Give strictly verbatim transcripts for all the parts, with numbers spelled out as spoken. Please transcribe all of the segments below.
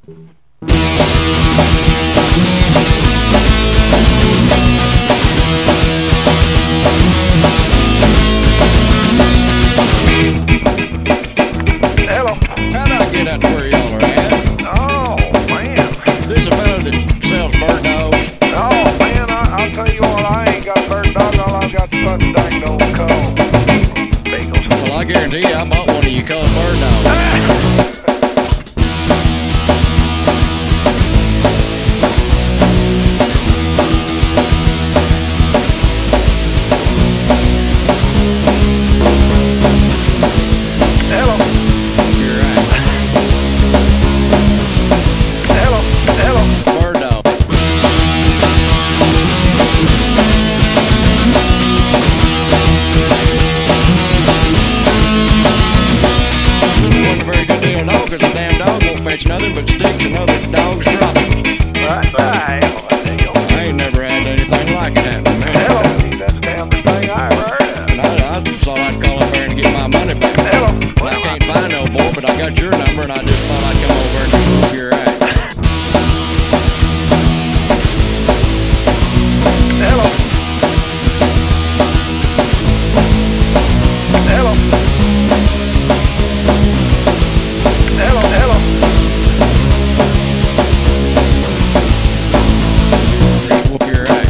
Hello. How'd I get out to where y'all are at? Oh, man. This a fellow that sells bird dogs. Oh, man, I, I'll tell you what, I ain't got a bird dog. All I've got is fucking dang old cold beagles. Well, I guarantee you I bought one of you colored bird dogs. Ah! Hello. You're right. Hello. Hello. Bird dog. Wasn't a very good deal dog, cause the damn dog won't fetch nothing but sticks and other dogs dropping. Right, right. I ain't never had anything like it happen, man. Hello. That's the damnest thing I ever heard of. And I, I just thought I'd call up there and get my money back. Hello. Well, I can't find no more, but I got your number and I just thought I'd come over and see where you're at. Hello. Hello. Hello, hello. Whoop your ass.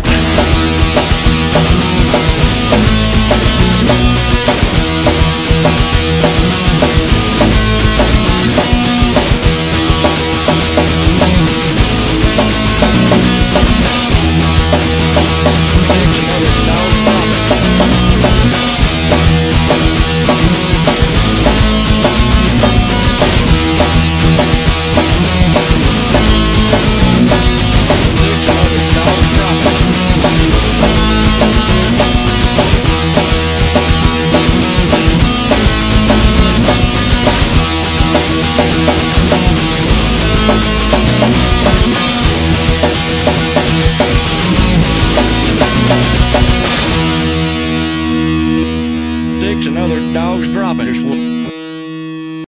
Sticks and other dogs dropping.